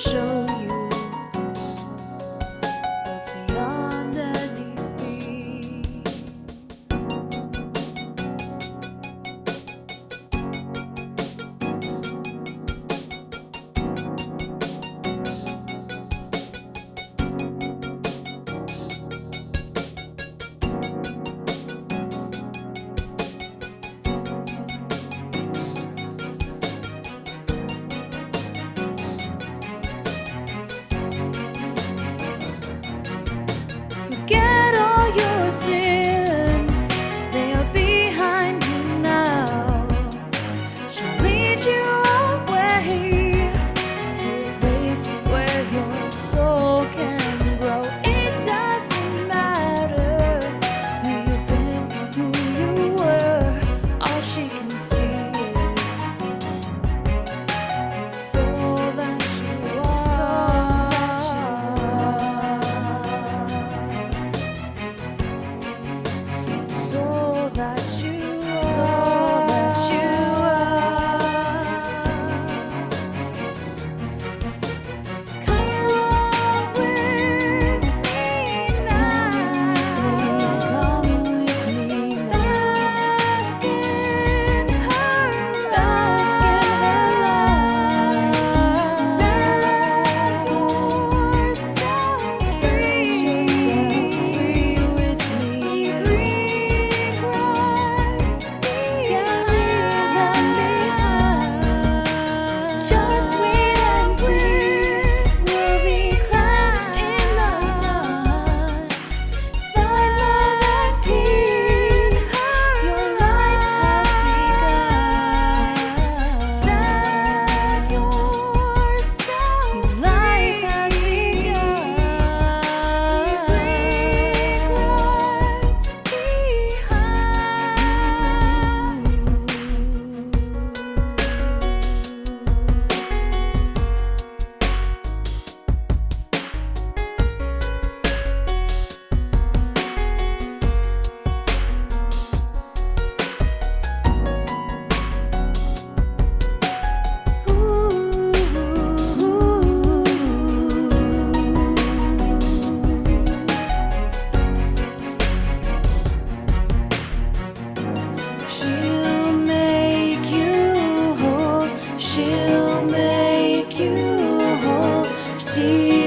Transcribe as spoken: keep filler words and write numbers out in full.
show you what's beyond any fear. Forget all your sins, they are behind you now. She'll lead you away to a place where your soul can grow. It doesn't matter who you've been or who you were, all she can see is the soul that you are. Soul that you are. Soul that you are. Come along with me now. Come with me now. Bask in her love. Set yourself free. Free with me. Regrets, can leave them behind. Just wait and see. We'll be cleansed in the sun. Thy love has healed her. Your life has begun. Set yourself. Your life has begun. Regrets She'll make you whole. She'll make you whole. See